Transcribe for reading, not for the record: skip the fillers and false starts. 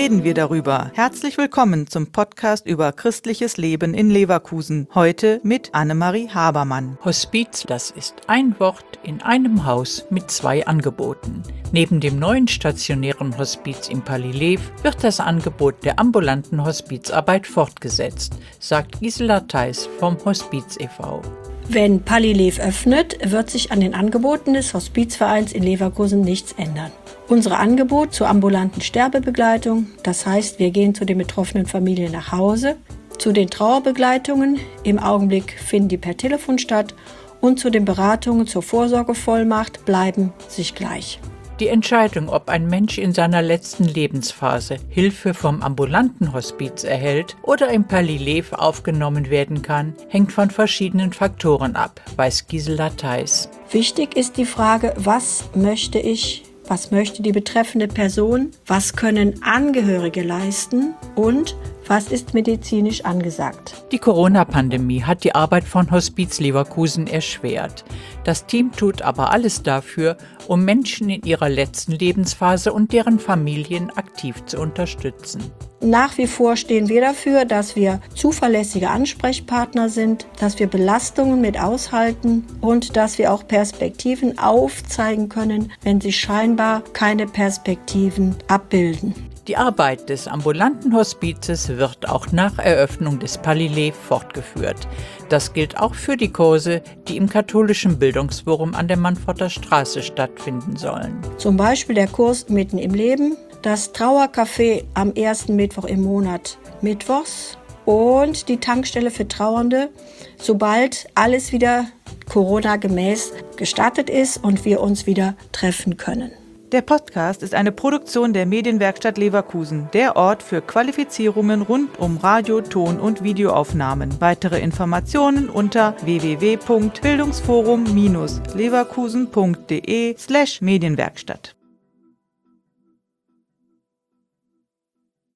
reden wir darüber. Herzlich willkommen zum Podcast über christliches Leben in Leverkusen. Heute mit Annemarie Habermann. Hospiz, das ist ein Wort in einem Haus mit 2 Angeboten. Neben dem neuen stationären Hospiz in Pallilev wird das Angebot der ambulanten Hospizarbeit fortgesetzt, sagt Gisela Theis vom Hospiz e.V. Wenn Pallilev öffnet, wird sich an den Angeboten des Hospizvereins in Leverkusen nichts ändern. Unser Angebot zur ambulanten Sterbebegleitung, das heißt, wir gehen zu den betroffenen Familien nach Hause, zu den Trauerbegleitungen, im Augenblick finden die per Telefon statt, und zu den Beratungen zur Vorsorgevollmacht bleiben sich gleich. Die Entscheidung, ob ein Mensch in seiner letzten Lebensphase Hilfe vom ambulanten Hospiz erhält oder im Pallilev aufgenommen werden kann, hängt von verschiedenen Faktoren ab, weiß Gisela Theis. Wichtig ist die Frage, was möchte ich, was möchte die betreffende Person, was können Angehörige leisten und was ist medizinisch angesagt. Die Corona-Pandemie hat die Arbeit von Hospiz Leverkusen erschwert. Das Team tut aber alles dafür, um Menschen in ihrer letzten Lebensphase und deren Familien aktiv zu unterstützen. Nach wie vor stehen wir dafür, dass wir zuverlässige Ansprechpartner sind, dass wir Belastungen mit aushalten und dass wir auch Perspektiven aufzeigen können, wenn sie scheinbar keine Perspektiven abbilden. Die Arbeit des ambulanten Hospizes wird auch nach Eröffnung des Pallilev fortgeführt. Das gilt auch für die Kurse, die im katholischen Bildungsforum an der Mannforter Straße stattfinden sollen. Zum Beispiel der Kurs Mitten im Leben, das Trauercafé am ersten Mittwoch im Monat mittwochs und die Tankstelle für Trauernde, sobald alles wieder Corona-gemäß gestartet ist und wir uns wieder treffen können. Der Podcast ist eine Produktion der Medienwerkstatt Leverkusen, der Ort für Qualifizierungen rund um Radio-, Ton- und Videoaufnahmen. Weitere Informationen unter www.bildungsforum-leverkusen.de/Medienwerkstatt.